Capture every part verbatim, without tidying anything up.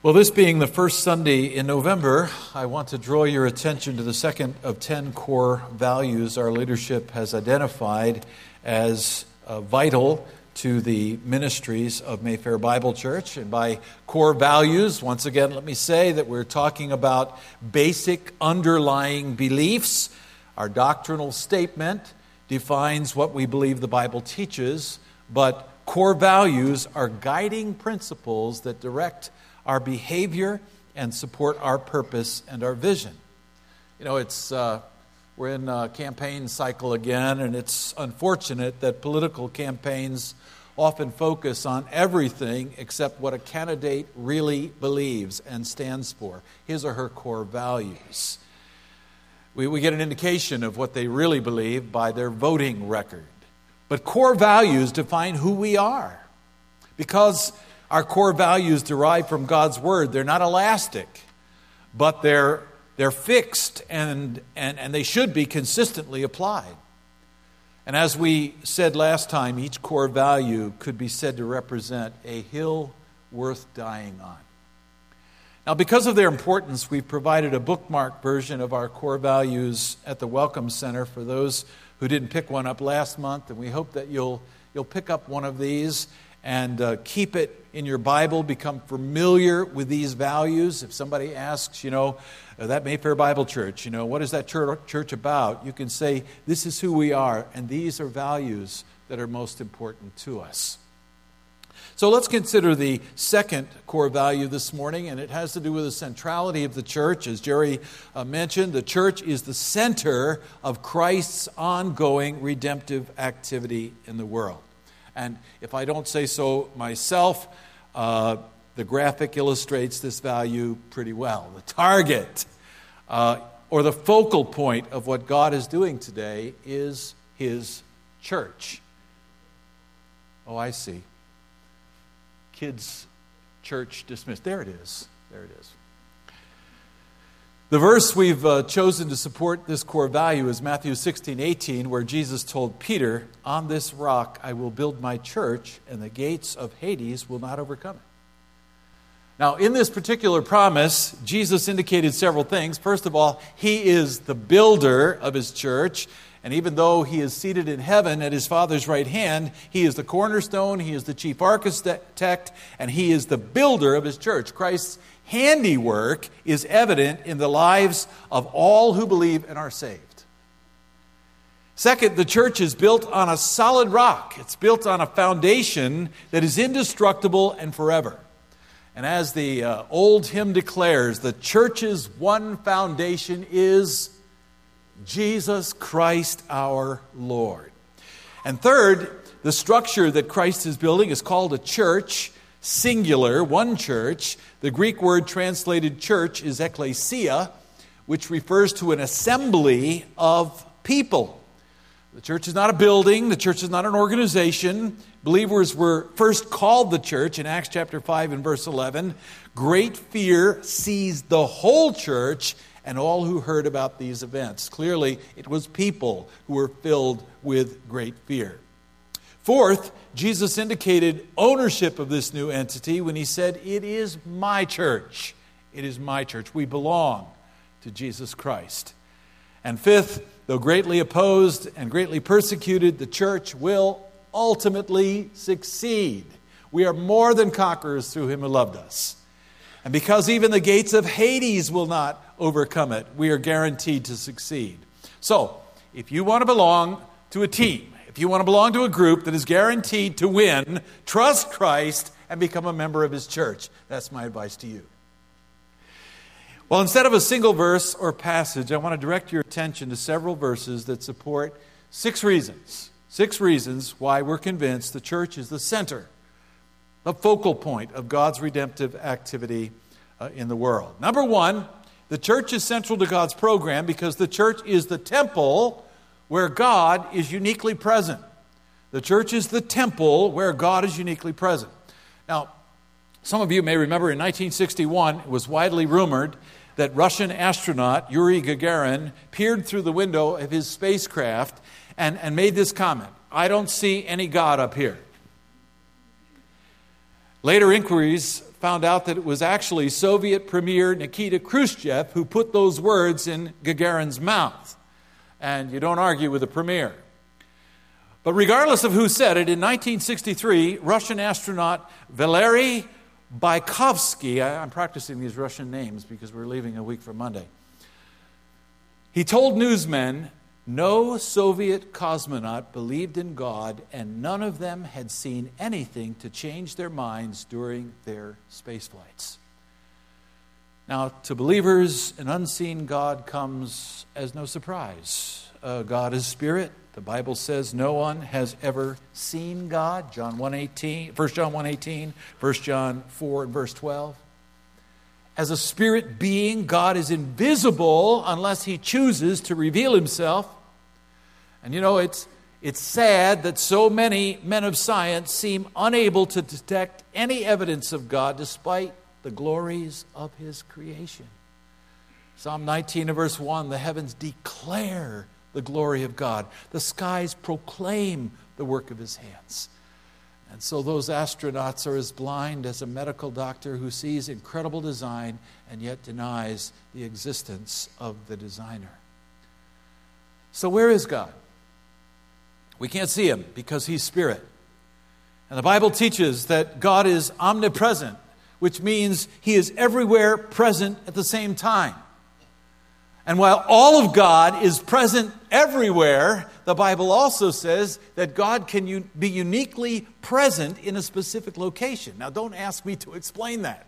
Well, this being the first Sunday in November, I want to draw your attention to the second of ten core values our leadership has identified as uh, vital to the ministries of Mayfair Bible Church. And by core values, once again, let me say that we're talking about basic underlying beliefs. Our doctrinal statement defines what we believe the Bible teaches, but core values are guiding principles that direct our behavior and support our purpose and our vision. You know, it's uh, we're in a campaign cycle again, and it's unfortunate that political campaigns often focus on everything except what a candidate really believes and stands for, his or her core values. We, we get an indication of what they really believe by their voting record. But core values define who we are. Because our core values derive from God's Word. They're not elastic, but they're they're fixed and, and, and they should be consistently applied. And as we said last time, each core value could be said to represent a hill worth dying on. Now, because of their importance, we've provided a bookmark version of our core values at the Welcome Center for those who didn't pick one up last month, and we hope that you'll you'll pick up one of these and uh, keep it in your Bible, become familiar with these values. If somebody asks, you know, uh, that Mayfair Bible Church, you know, what is that church, church about? You can say, this is who we are, and these are values that are most important to us. So let's consider the second core value this morning, and it has to do with the centrality of the church. As Jerry uh, mentioned, the church is the center of Christ's ongoing redemptive activity in the world. And if I don't say so myself, uh, the graphic illustrates this value pretty well. The target uh, or the focal point of what God is doing today is His church. Oh, I see. Kids' church dismissed. There it is. There it is. The verse we've uh, chosen to support this core value is Matthew sixteen eighteen, where Jesus told Peter, "On this rock I will build my church, and the gates of Hades will not overcome it." Now, in this particular promise, Jesus indicated several things. First of all, He is the builder of His church, and even though He is seated in heaven at His Father's right hand, He is the cornerstone, He is the chief architect, and He is the builder of His church. Christ's handiwork is evident in the lives of all who believe and are saved. Second, the church is built on a solid rock. It's built on a foundation that is indestructible and forever. And as the uh, old hymn declares, the church's one foundation is Jesus Christ our Lord. And third, the structure that Christ is building is called a church, singular, one church. The Greek word translated church is ekklesia, which refers to an assembly of people. The church is not a building. The church is not an organization. Believers were first called the church in Acts chapter five and verse eleven. Great fear seized the whole church and all who heard about these events. Clearly, it was people who were filled with great fear. Fourth, Jesus indicated ownership of this new entity when He said, "It is my church. It is my church." We belong to Jesus Christ. And fifth, though greatly opposed and greatly persecuted, the church will ultimately succeed. We are more than conquerors through Him who loved us. And because even the gates of Hades will not overcome it, we are guaranteed to succeed. So, if you want to belong to a team, if you want to belong to a group that is guaranteed to win, trust Christ and become a member of His church. That's my advice to you. Well, instead of a single verse or passage, I want to direct your attention to several verses that support six reasons. Six reasons why we're convinced the church is the center, the focal point of God's redemptive activity uh, in the world. Number one, the church is central to God's program because the church is the temple where God is uniquely present. The church is the temple where God is uniquely present. Now, some of you may remember in nineteen sixty-one, it was widely rumored that Russian astronaut Yuri Gagarin peered through the window of his spacecraft and, and made this comment, "I don't see any God up here." Later inquiries found out that it was actually Soviet Premier Nikita Khrushchev who put those words in Gagarin's mouth. And you don't argue with the premier. But regardless of who said it, in nineteen sixty-three, Russian astronaut Valery Bykovsky, I, I'm practicing these Russian names because we're leaving a week from Monday, he told newsmen no Soviet cosmonaut believed in God, and none of them had seen anything to change their minds during their space flights. Now, to believers, an unseen God comes as no surprise. Uh, God is spirit. The Bible says no one has ever seen God. John one eighteen, First John one eighteen, First John four and verse twelve. As a spirit being, God is invisible unless he chooses to reveal himself. And you know, it's, it's sad that so many men of science seem unable to detect any evidence of God despite the glories of his creation. Psalm nineteen and verse one, the heavens declare the glory of God. The skies proclaim the work of his hands. And so those astronauts are as blind as a medical doctor who sees incredible design and yet denies the existence of the designer. So where is God? We can't see him because he's spirit. And the Bible teaches that God is omnipresent, which means he is everywhere present at the same time. And while all of God is present everywhere, the Bible also says that God can un- be uniquely present in a specific location. Now, don't ask me to explain that.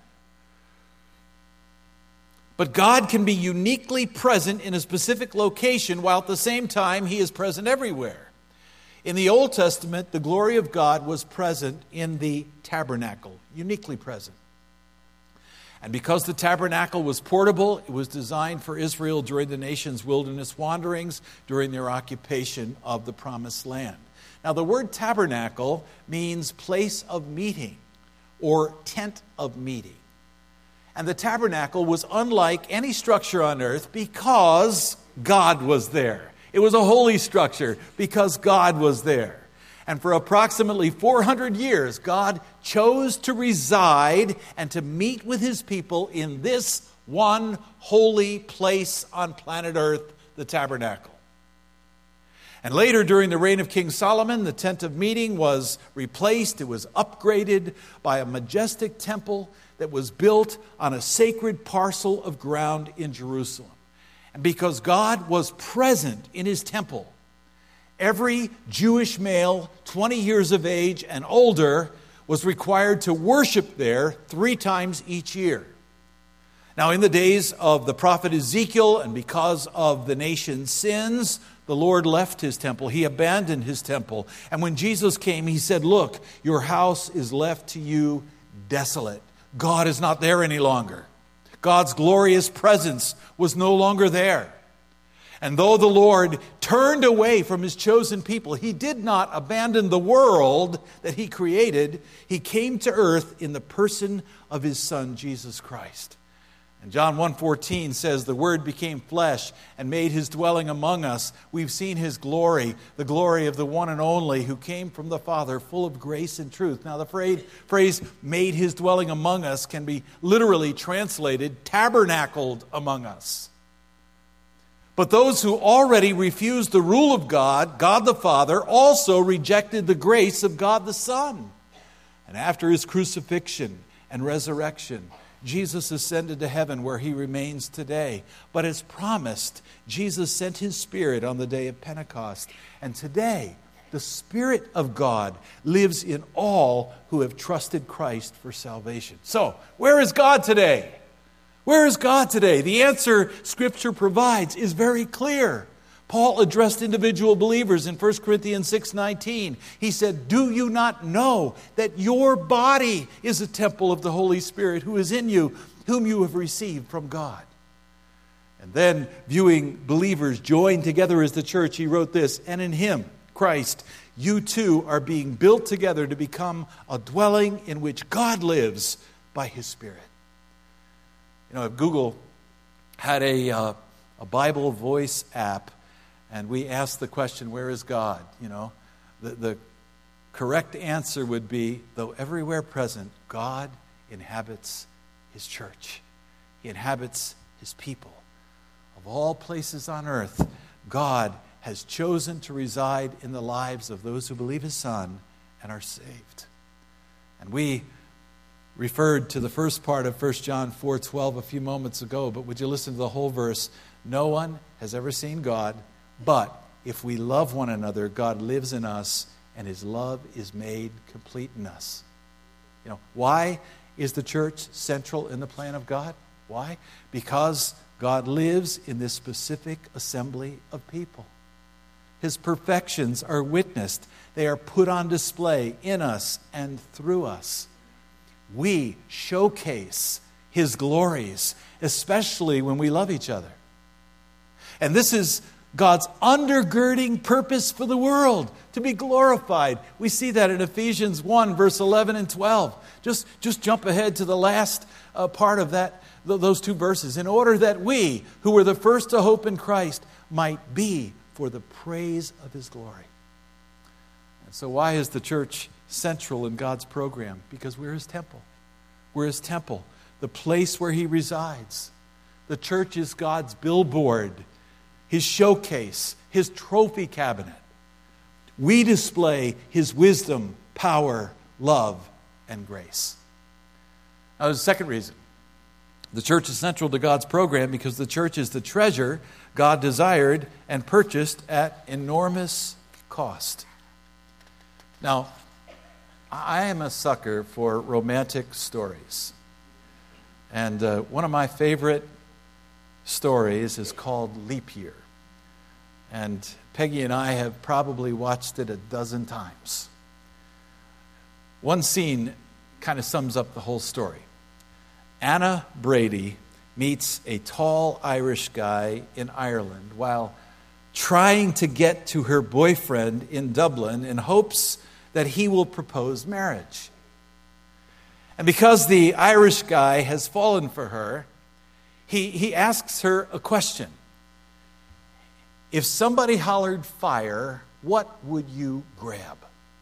But God can be uniquely present in a specific location while at the same time he is present everywhere. In the Old Testament, the glory of God was present in the tabernacle, uniquely present. And because the tabernacle was portable, it was designed for Israel during the nation's wilderness wanderings, during their occupation of the Promised Land. Now, the word tabernacle means place of meeting or tent of meeting. And the tabernacle was unlike any structure on earth because God was there. It was a holy structure because God was there. And for approximately four hundred years, God chose to reside and to meet with his people in this one holy place on planet Earth, the tabernacle. And later, during the reign of King Solomon, the tent of meeting was replaced. It was upgraded by a majestic temple that was built on a sacred parcel of ground in Jerusalem. And because God was present in his temple, every Jewish male, twenty years of age and older, was required to worship there three times each year. Now, in the days of the prophet Ezekiel, and because of the nation's sins, the Lord left his temple. He abandoned his temple. And when Jesus came, he said, "Look, your house is left to you desolate." God is not there any longer. God's glorious presence was no longer there. And though the Lord turned away from his chosen people, he did not abandon the world that he created. He came to earth in the person of his Son, Jesus Christ. And John one fourteen says, "The Word became flesh and made his dwelling among us. We've seen his glory, the glory of the one and only who came from the Father, full of grace and truth." Now the phrase, phrase "made his dwelling among us" can be literally translated "tabernacled among us." But those who already refused the rule of God, God the Father, also rejected the grace of God the Son. And after his crucifixion and resurrection, Jesus ascended to heaven where he remains today. But as promised, Jesus sent his Spirit on the day of Pentecost. And today, the Spirit of God lives in all who have trusted Christ for salvation. So, where is God today? Where is God today? The answer Scripture provides is very clear. Paul addressed individual believers in First Corinthians six nineteen. He said, "Do you not know that your body is a temple of the Holy Spirit who is in you, whom you have received from God?" And then, viewing believers joined together as the church, he wrote this, "And in him, Christ, you too are being built together to become a dwelling in which God lives by his Spirit." You know, if Google had a, uh, a Bible voice app, and we asked the question, "Where is God?" You know, the, the correct answer would be, though everywhere present, God inhabits his church. He inhabits his people. Of all places on earth, God has chosen to reside in the lives of those who believe his Son and are saved. And we referred to the first part of First John four twelve a few moments ago, but would you listen to the whole verse? No one has ever seen God, but if we love one another, God lives in us, and his love is made complete in us. You know, why is the church central in the plan of God? Why? Because God lives in this specific assembly of people. His perfections are witnessed. They are put on display in us and through us. We showcase his glories, especially when we love each other. And this is God's undergirding purpose for the world, to be glorified. We see that in Ephesians one, verse eleven and twelve. Just, just jump ahead to the last uh, part of that, th- those two verses. In order that we, who were the first to hope in Christ, might be for the praise of his glory. And so why is the church central in God's program? Because we're his temple. We're his temple, the place where he resides. The church is God's billboard, his showcase, his trophy cabinet. We display his wisdom, power, love, and grace. Now, there's a second reason. The church is central to God's program because the church is the treasure God desired and purchased at enormous cost. Now, I am a sucker for romantic stories. And uh, one of my favorite stories is called Leap Year. And Peggy and I have probably watched it a dozen times. One scene kind of sums up the whole story. Anna Brady meets a tall Irish guy in Ireland while trying to get to her boyfriend in Dublin in hopes that he will propose marriage. And because the Irish guy has fallen for her, he, he asks her a question. If somebody hollered fire, what would you grab?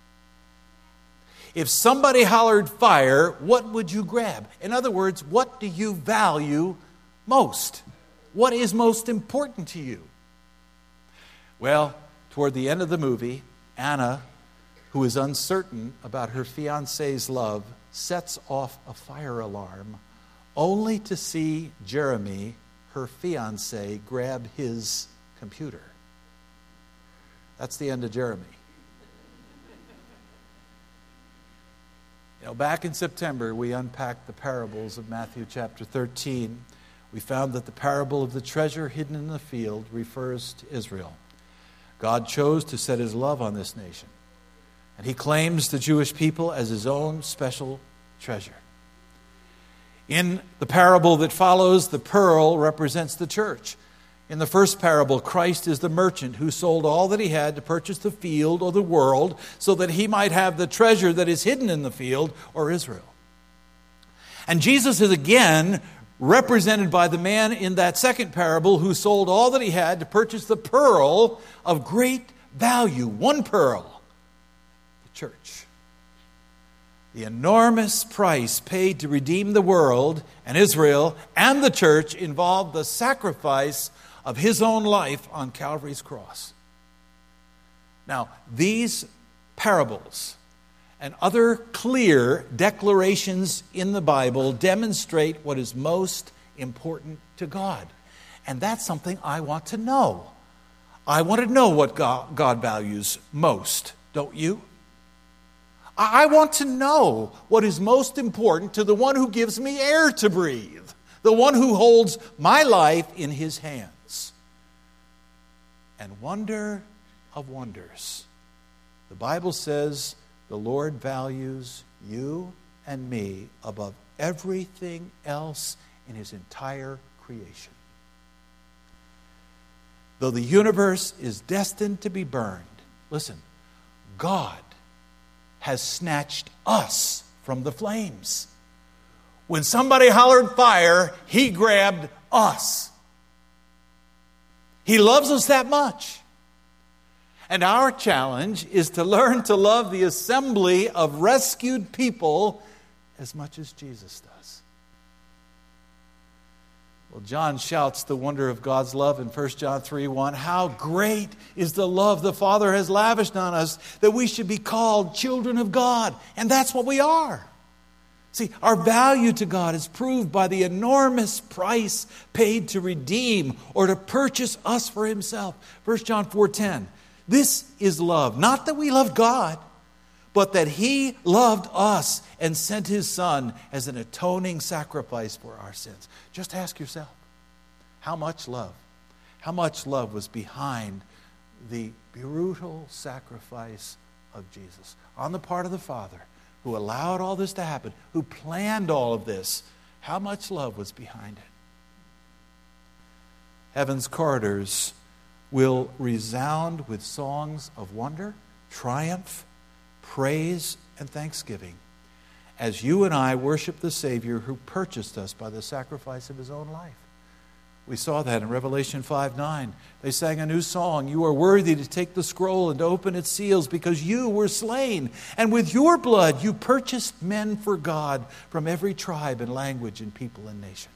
If somebody hollered fire, what would you grab? In other words, what do you value most? What is most important to you? Well, toward the end of the movie, Anna, who is uncertain about her fiancé's love, sets off a fire alarm only to see Jeremy, her fiancé, grab his computer. That's the end of Jeremy. You know, back in September, we unpacked the parables of Matthew chapter thirteen. We found that the parable of the treasure hidden in the field refers to Israel. God chose to set his love on this nation, and he claims the Jewish people as his own special treasure. In the parable that follows, the pearl represents the church. In the first parable, Christ is the merchant who sold all that he had to purchase the field or the world so that he might have the treasure that is hidden in the field or Israel. And Jesus is again represented by the man in that second parable who sold all that he had to purchase the pearl of great value, one pearl, the church. The enormous price paid to redeem the world and Israel and the church involved the sacrifice of his own life on Calvary's cross. Now, these parables and other clear declarations in the Bible demonstrate what is most important to God. And that's something I want to know. I want to know what God, God values most, don't you? I want to know what is most important to the one who gives me air to breathe, the one who holds my life in his hands. And wonder of wonders, the Bible says the Lord values you and me above everything else in his entire creation. Though the universe is destined to be burned, listen, God has snatched us from the flames. When somebody hollered fire, he grabbed us. He loves us that much. And our challenge is to learn to love the assembly of rescued people as much as Jesus does. Well, John shouts the wonder of God's love in First John three one. How great is the love the Father has lavished on us that we should be called children of God. And that's what we are. See, our value to God is proved by the enormous price paid to redeem or to purchase us for Himself. First John four ten. This is love. Not that we love God, but that He loved us and sent His Son as an atoning sacrifice for our sins. Just ask yourself, how much love, how much love was behind the brutal sacrifice of Jesus on the part of the Father, who allowed all this to happen, who planned all of this? How much love was behind it? Heaven's corridors will resound with songs of wonder, triumph, praise, and thanksgiving as you and I worship the Savior who purchased us by the sacrifice of His own life. We saw that in Revelation five nine. They sang a new song. You are worthy to take the scroll and to open its seals because you were slain. And with your blood you purchased men for God from every tribe and language and people and nation.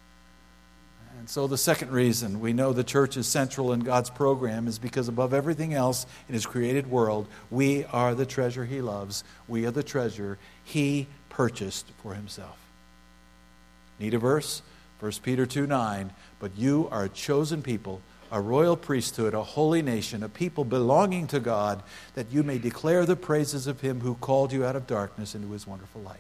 And so the second reason we know the church is central in God's program is because above everything else in His created world, we are the treasure He loves. We are the treasure He purchased for Himself. Need a verse? First Peter two nine. But you are a chosen people, a royal priesthood, a holy nation, a people belonging to God, that you may declare the praises of Him who called you out of darkness into His wonderful light.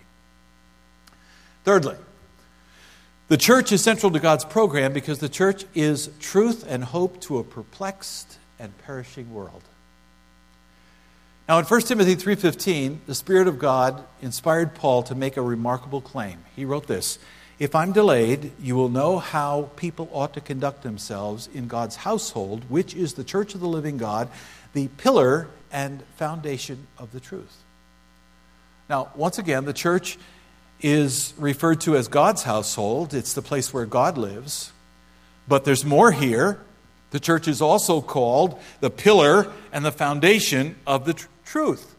Thirdly, the church is central to God's program because the church is truth and hope to a perplexed and perishing world. Now in First Timothy three fifteen, the Spirit of God inspired Paul to make a remarkable claim. He wrote this: if I'm delayed, you will know how people ought to conduct themselves in God's household, which is the church of the living God, the pillar and foundation of the truth. Now, once again, the church is referred to as God's household. It's the place where God lives. But there's more here. The church is also called the pillar and the foundation of the tr- truth.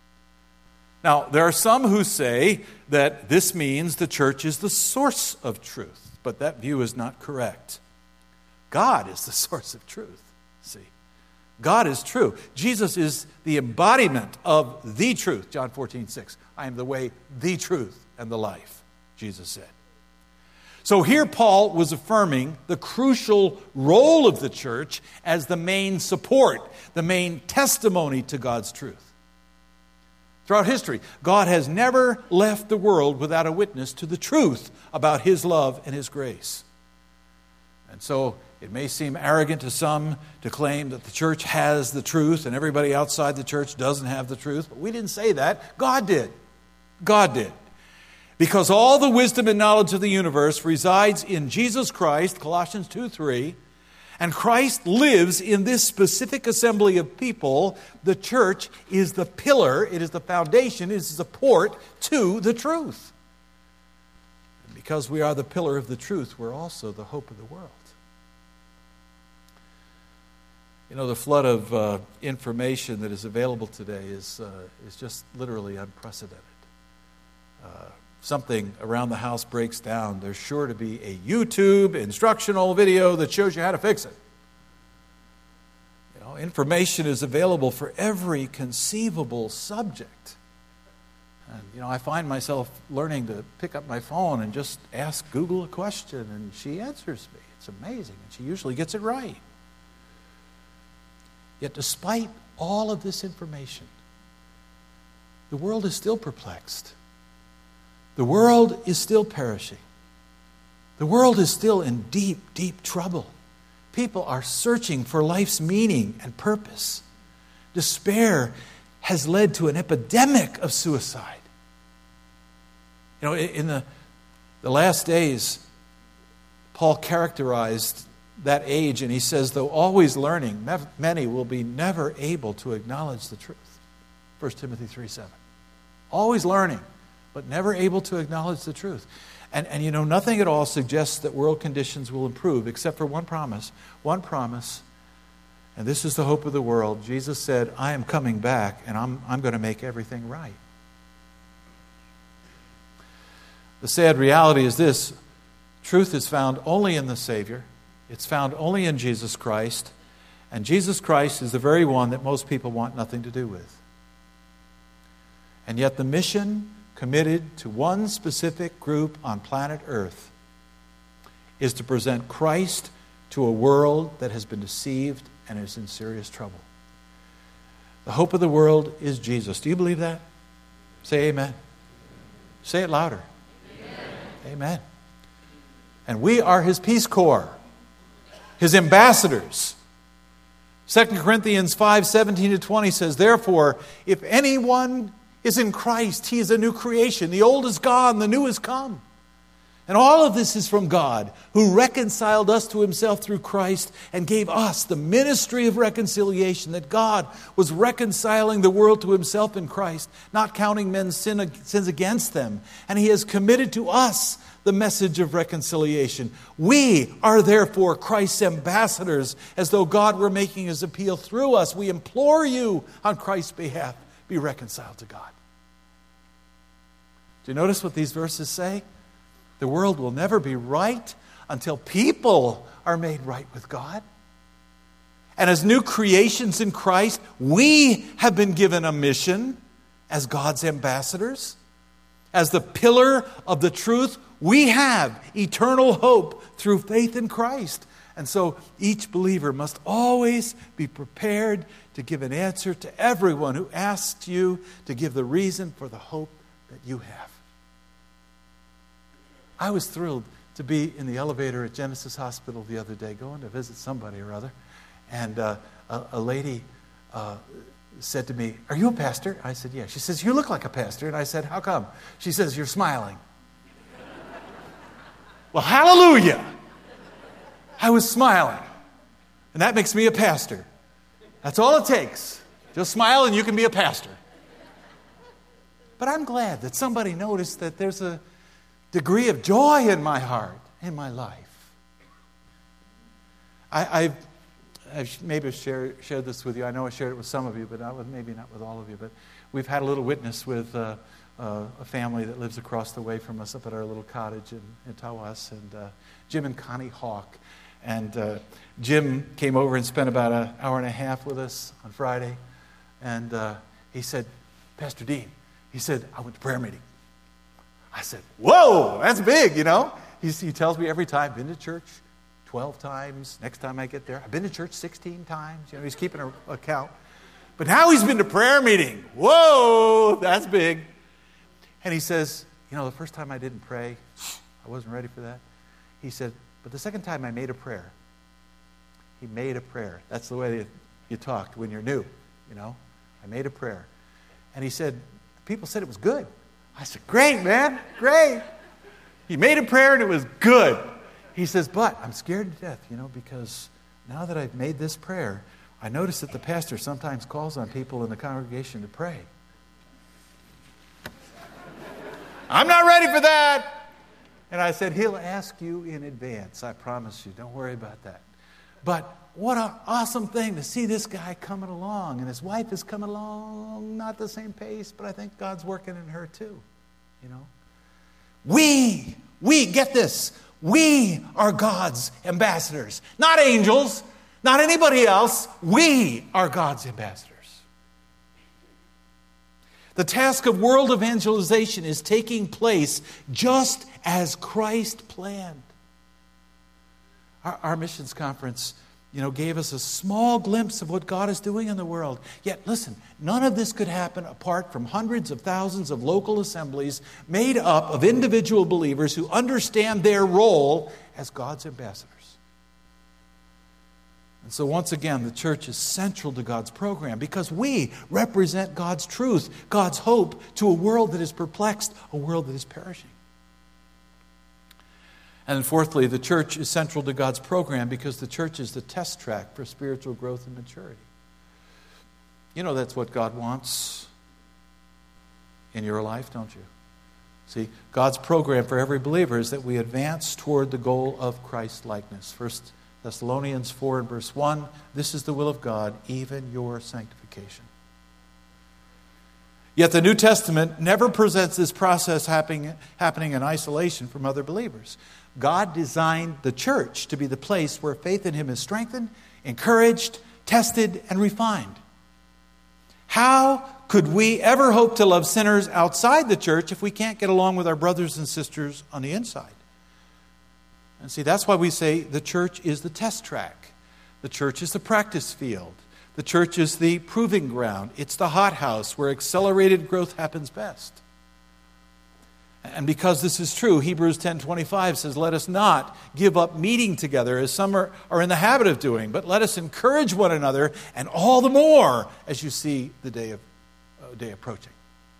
Now, there are some who say that this means the church is the source of truth, but that view is not correct. God is the source of truth, see. God is true. Jesus is the embodiment of the truth, John fourteen six. I am the way, the truth, and the life, Jesus said. So here Paul was affirming the crucial role of the church as the main support, the main testimony to God's truth. Throughout history, God has never left the world without a witness to the truth about His love and His grace. And so it may seem arrogant to some to claim that the church has the truth and everybody outside the church doesn't have the truth. But we didn't say that. God did. God did. Because all the wisdom and knowledge of the universe resides in Jesus Christ, Colossians two three, and Christ lives in this specific assembly of people. The church is the pillar, it is the foundation, it is the support to the truth. And because we are the pillar of the truth, we're also the hope of the world. You know, the flood of uh, information that is available today is, uh, is just literally unprecedented. Uh, something around the house breaks down, there's sure to be a YouTube instructional video that shows you how to fix it. You know, information is available for every conceivable subject. And, you know, I find myself learning to pick up my phone and just ask Google a question, and she answers me. It's amazing, and she usually gets it right. Yet despite all of this information, the world is still perplexed. The world is still perishing. The world is still in deep, deep trouble. People are searching for life's meaning and purpose. Despair has led to an epidemic of suicide. You know, in the, the last days, Paul characterized that age, and he says, though always learning, many will be never able to acknowledge the truth. First Timothy three seven. Always learning, but never able to acknowledge the truth. And, and you know, nothing at all suggests that world conditions will improve except for one promise. One promise, and this is the hope of the world. Jesus said, I am coming back, and I'm, I'm going to make everything right. The sad reality is this: truth is found only in the Savior. It's found only in Jesus Christ. And Jesus Christ is the very one that most people want nothing to do with. And yet the mission committed to one specific group on planet Earth is to present Christ to a world that has been deceived and is in serious trouble. The hope of the world is Jesus. Do you believe that? Say amen. Say it louder. Amen. Amen. And we are His Peace Corps, His ambassadors. Second Corinthians five, seventeen to twenty says, therefore, if anyone is in Christ, he is a new creation. The old is gone, the new has come. And all of this is from God, who reconciled us to Himself through Christ and gave us the ministry of reconciliation, that God was reconciling the world to Himself in Christ, not counting men's sin, sins against them. And He has committed to us the message of reconciliation. We are therefore Christ's ambassadors, as though God were making His appeal through us. We implore you on Christ's behalf, be reconciled to God. Do you notice what these verses say? The world will never be right until people are made right with God. And as new creations in Christ, we have been given a mission as God's ambassadors. As the pillar of the truth, we have eternal hope through faith in Christ. And so each believer must always be prepared to give an answer to everyone who asks you to give the reason for the hope that you have. I was thrilled to be in the elevator at Genesis Hospital the other day, going to visit somebody or other. And uh, a, a lady uh, said to me, are you a pastor? I said, yeah. She says, you look like a pastor. And I said, how come? She says, you're smiling. Well, hallelujah. I was smiling. And that makes me a pastor. That's all it takes. Just smile and you can be a pastor. But I'm glad that somebody noticed that there's a degree of joy in my heart, in my life. I, I've, I've maybe shared, shared this with you. I know I shared it with some of you, but not with, maybe not with all of you. But we've had a little witness with uh, uh, a family that lives across the way from us up at our little cottage in, in Tawas, and uh, Jim and Connie Hawk. And uh, Jim came over and spent about an hour and a half with us on Friday. And uh, he said, Pastor Dean, he said, I went to prayer meeting. I said, whoa, that's big, you know. He, he tells me every time, been to church twelve times. Next time I get there, I've been to church sixteen times. You know, he's keeping an account. But now he's been to prayer meeting. Whoa, that's big. And he says, you know, the first time I didn't pray, I wasn't ready for that. He said, but the second time I made a prayer. He made a prayer. That's the way you talked when you're new, you know. I made a prayer. And he said, people said it was good. I said, great, man, great. He made a prayer and it was good. He says, but I'm scared to death, you know, because now that I've made this prayer, I notice that the pastor sometimes calls on people in the congregation to pray. I'm not ready for that. And I said, he'll ask you in advance, I promise you. Don't worry about that. But what an awesome thing to see this guy coming along. And his wife is coming along, not the same pace, but I think God's working in her too. You know? We, we, get this, we are God's ambassadors. Not angels, not anybody else. We are God's ambassadors. The task of world evangelization is taking place just as Christ planned. Our, our missions conference, you know, gave us a small glimpse of what God is doing in the world. Yet, listen, none of this could happen apart from hundreds of thousands of local assemblies made up of individual believers who understand their role as God's ambassadors. And so once again, the church is central to God's program because we represent God's truth, God's hope to a world that is perplexed, a world that is perishing. And fourthly, the church is central to God's program because the church is the test track for spiritual growth and maturity. You know that's what God wants in your life, don't you? See, God's program for every believer is that we advance toward the goal of Christ-likeness. First Thessalonians four and verse one, this is the will of God, even your sanctification. Yet the New Testament never presents this process happening, happening in isolation from other believers. God designed the church to be the place where faith in Him is strengthened, encouraged, tested, and refined. How could we ever hope to love sinners outside the church if we can't get along with our brothers and sisters on the inside? And see, that's why we say the church is the test track. The church is the practice field. The church is the proving ground. It's the hothouse where accelerated growth happens best. And because this is true, Hebrews ten twenty-five says, let us not give up meeting together as some are, are in the habit of doing, but let us encourage one another, and all the more as you see the day of uh, day approaching.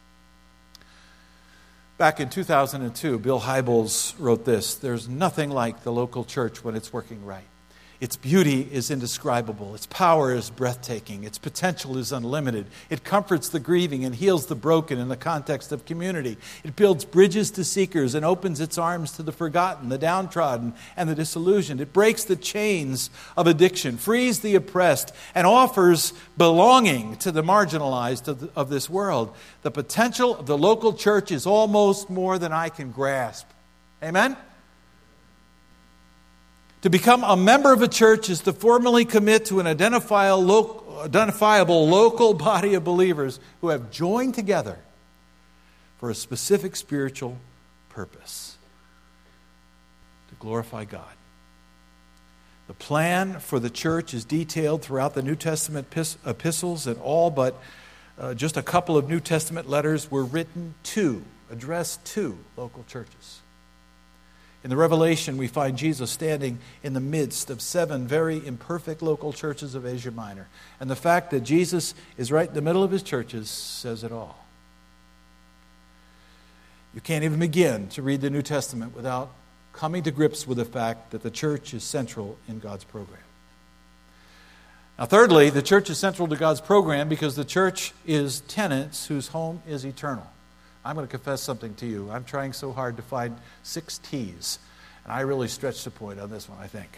Back in two thousand two, Bill Hybels wrote this: there's nothing like the local church when it's working right. Its beauty is indescribable. Its power is breathtaking. Its potential is unlimited. It comforts the grieving and heals the broken in the context of community. It builds bridges to seekers and opens its arms to the forgotten, the downtrodden, and the disillusioned. It breaks the chains of addiction, frees the oppressed, and offers belonging to the marginalized of, the, of this world. The potential of the local church is almost more than I can grasp. Amen? To become a member of a church is to formally commit to an identifiable local body of believers who have joined together for a specific spiritual purpose: to glorify God. The plan for the church is detailed throughout the New Testament epistles, and all but uh, just a couple of New Testament letters were written to, addressed to local churches. In the Revelation, we find Jesus standing in the midst of seven very imperfect local churches of Asia Minor. And the fact that Jesus is right in the middle of his churches says it all. You can't even begin to read the New Testament without coming to grips with the fact that the church is central in God's program. Now, thirdly, the church is central to God's program because the church is tenants whose home is eternal. I'm going to confess something to you. I'm trying so hard to find six T's, and I really stretched the point on this one, I think.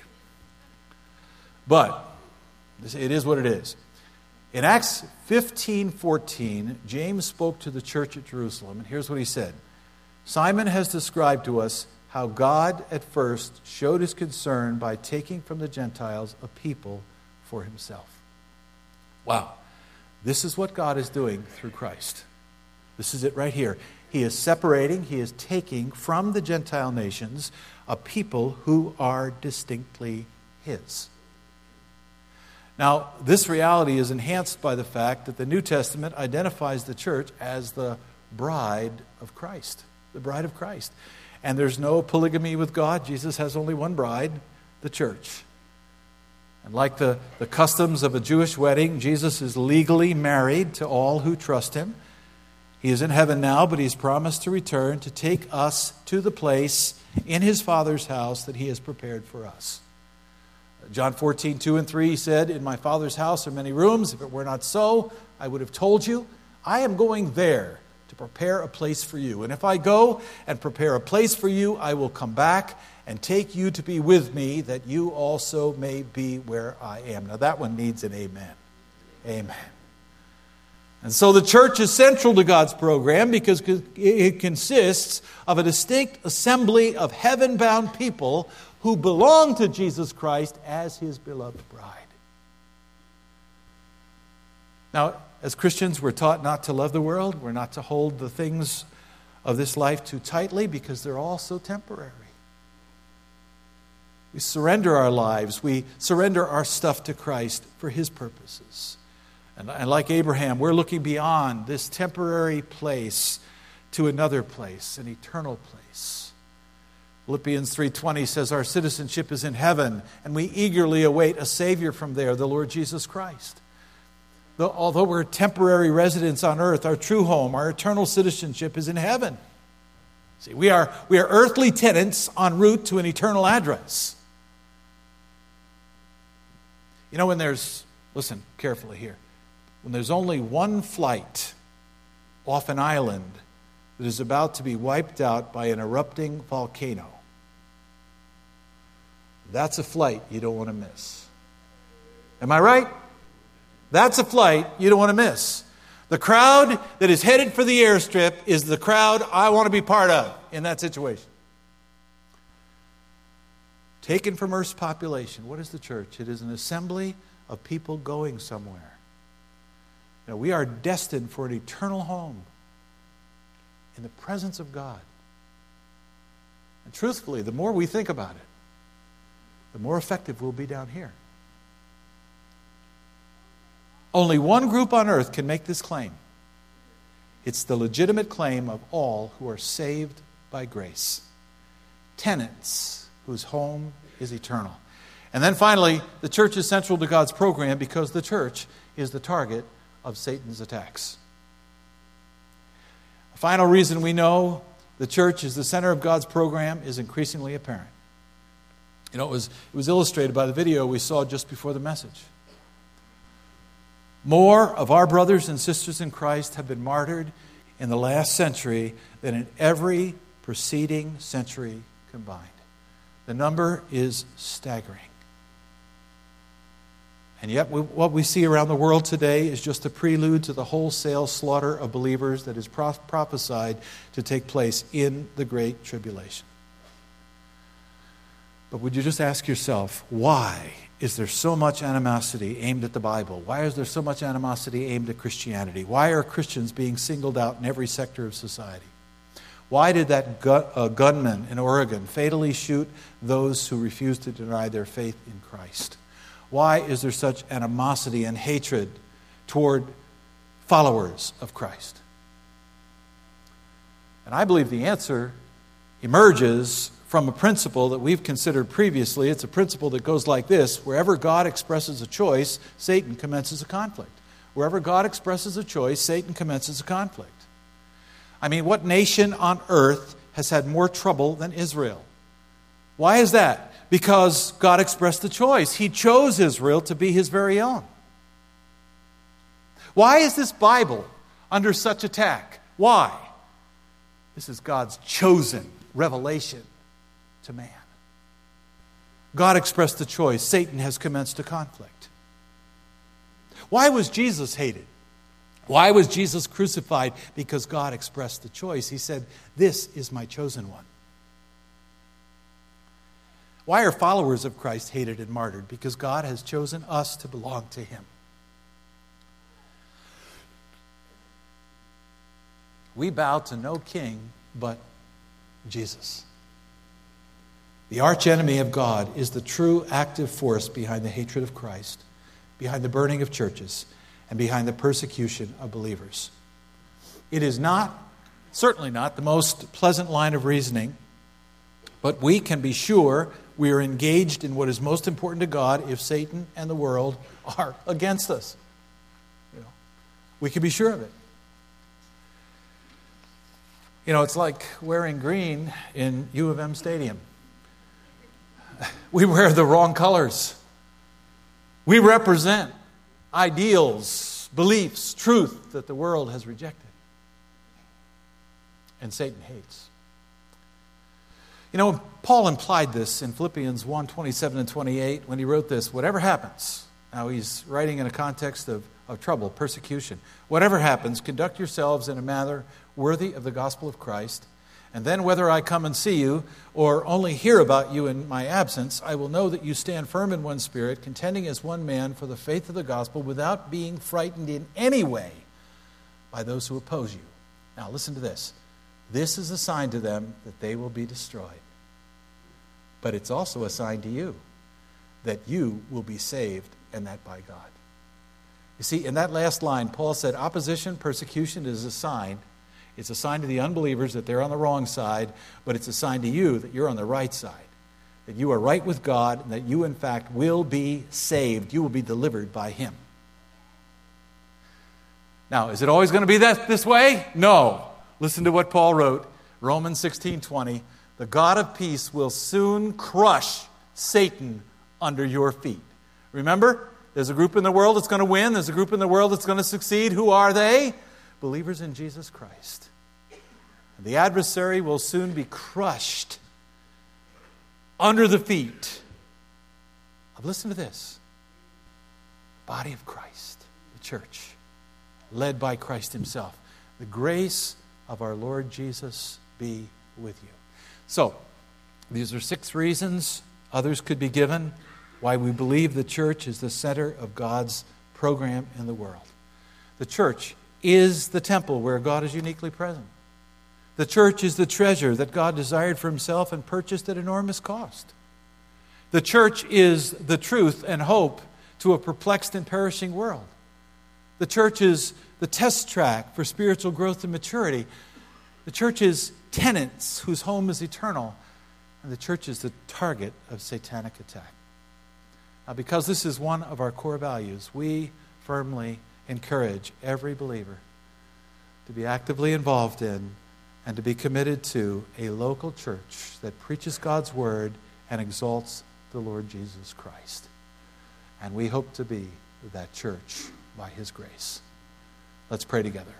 But it is what it is. In Acts fifteen fourteen, James spoke to the church at Jerusalem, and here's what he said. Simon has described to us how God at first showed his concern by taking from the Gentiles a people for himself. Wow. This is what God is doing through Christ. This is it right here. He is separating, he is taking from the Gentile nations a people who are distinctly his. Now, this reality is enhanced by the fact that the New Testament identifies the church as the bride of Christ. The bride of Christ. And there's no polygamy with God. Jesus has only one bride, the church. And like the, the customs of a Jewish wedding, Jesus is legally married to all who trust him. He is in heaven now, but he's promised to return to take us to the place in his Father's house that he has prepared for us. John fourteen, two and three said, "In my Father's house are many rooms. If it were not so, I would have told you. I am going there to prepare a place for you. And if I go and prepare a place for you, I will come back and take you to be with me, that you also may be where I am." Now that one needs an amen. Amen. And so the church is central to God's program because it consists of a distinct assembly of heaven-bound people who belong to Jesus Christ as his beloved bride. Now, as Christians, we're taught not to love the world. We're not to hold the things of this life too tightly because they're all so temporary. We surrender our lives. We surrender our stuff to Christ for his purposes. And, and like Abraham, we're looking beyond this temporary place to another place, an eternal place. Philippians three twenty says our citizenship is in heaven, and we eagerly await a Savior from there, the Lord Jesus Christ. Though, although we're temporary residents on earth, our true home, our eternal citizenship is in heaven. See, we are, we are earthly tenants en route to an eternal address. You know, when there's, listen carefully here, when there's only one flight off an island that is about to be wiped out by an erupting volcano, that's a flight you don't want to miss. Am I right? That's a flight you don't want to miss. The crowd that is headed for the airstrip is the crowd I want to be part of in that situation. Taken from Earth's population, what is the church? It is an assembly of people going somewhere. You know, we are destined for an eternal home in the presence of God. And truthfully, the more we think about it, the more effective we'll be down here. Only one group on earth can make this claim. It's the legitimate claim of all who are saved by grace. Tenants whose home is eternal. And then finally, the church is central to God's program because the church is the target of Satan's attacks. A final reason we know the church is the center of God's program is increasingly apparent. You know, it was, it was illustrated by the video we saw just before the message. More of our brothers and sisters in Christ have been martyred in the last century than in every preceding century combined. The number is staggering. And yet we, what we see around the world today is just a prelude to the wholesale slaughter of believers that is pro- prophesied to take place in the Great Tribulation. But would you just ask yourself, why is there so much animosity aimed at the Bible? Why is there so much animosity aimed at Christianity? Why are Christians being singled out in every sector of society? Why did that gu- uh, gunman in Oregon fatally shoot those who refused to deny their faith in Christ? Why is there such animosity and hatred toward followers of Christ? And I believe the answer emerges from a principle that we've considered previously. It's a principle that goes like this: wherever God expresses a choice, Satan commences a conflict. Wherever God expresses a choice, Satan commences a conflict. I mean, what nation on earth has had more trouble than Israel? Why is that? Because God expressed the choice. He chose Israel to be His very own. Why is this Bible under such attack? Why? This is God's chosen revelation to man. God expressed the choice. Satan has commenced a conflict. Why was Jesus hated? Why was Jesus crucified? Because God expressed the choice. He said, "This is my chosen one." Why are followers of Christ hated and martyred? Because God has chosen us to belong to Him. We bow to no king but Jesus. The archenemy of God is the true active force behind the hatred of Christ, behind the burning of churches, and behind the persecution of believers. It is not, certainly not, the most pleasant line of reasoning, but we can be sure we are engaged in what is most important to God if Satan and the world are against us. You know, we can be sure of it. You know, it's like wearing green in U of M Stadium. We wear the wrong colors. We represent ideals, beliefs, truth that the world has rejected. And Satan hates. You know, Paul implied this in Philippians one, twenty-seven and twenty-eight when he wrote this: whatever happens. Now he's writing in a context of, of trouble, persecution. Whatever happens, conduct yourselves in a manner worthy of the gospel of Christ. And then whether I come and see you or only hear about you in my absence, I will know that you stand firm in one spirit, contending as one man for the faith of the gospel, without being frightened in any way by those who oppose you. Now listen to this. This is a sign to them that they will be destroyed. But it's also a sign to you that you will be saved, and that by God. You see, in that last line, Paul said opposition, persecution is a sign. It's a sign to the unbelievers that they're on the wrong side, but it's a sign to you that you're on the right side, that you are right with God, and that you, in fact, will be saved. You will be delivered by Him. Now, is it always going to be that this way? No. Listen to what Paul wrote, Romans sixteen twenty. The God of peace will soon crush Satan under your feet. Remember, there's a group in the world that's going to win. There's a group in the world that's going to succeed. Who are they? Believers in Jesus Christ. And the adversary will soon be crushed under the feet of, listen to this, the body of Christ, the church. led by Christ himself. The grace of our Lord Jesus be with you. So, these are six reasons, others could be given, why we believe the church is the center of God's program in the world. The church is the temple where God is uniquely present. The church is the treasure that God desired for himself and purchased at enormous cost. The church is the truth and hope to a perplexed and perishing world. The church is the test track for spiritual growth and maturity. The church is tenants whose home is eternal. And the church is the target of satanic attack. Now, because this is one of our core values, we firmly encourage every believer to be actively involved in and to be committed to a local church that preaches God's word and exalts the Lord Jesus Christ. And we hope to be that church by his grace. Let's pray together.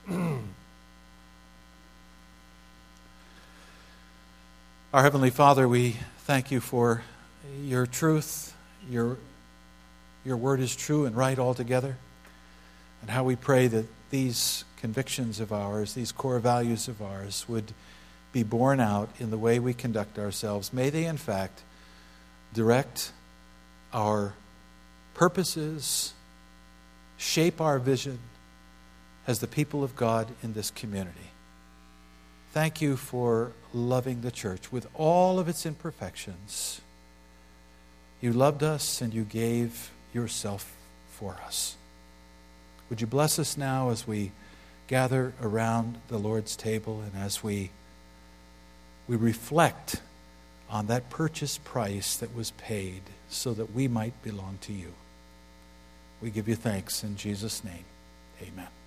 Our Heavenly Father, we thank you for your truth. Your, your word is true and right altogether. And how we pray that these convictions of ours, these core values of ours, would be borne out in the way we conduct ourselves. May they, in fact, direct our purposes, shape our vision as the people of God in this community. Thank you for loving the church with all of its imperfections. You loved us and you gave yourself for us. Would you bless us now as we gather around the Lord's table and as we, we reflect on that purchase price that was paid so that we might belong to you. We give you thanks in Jesus' name. Amen.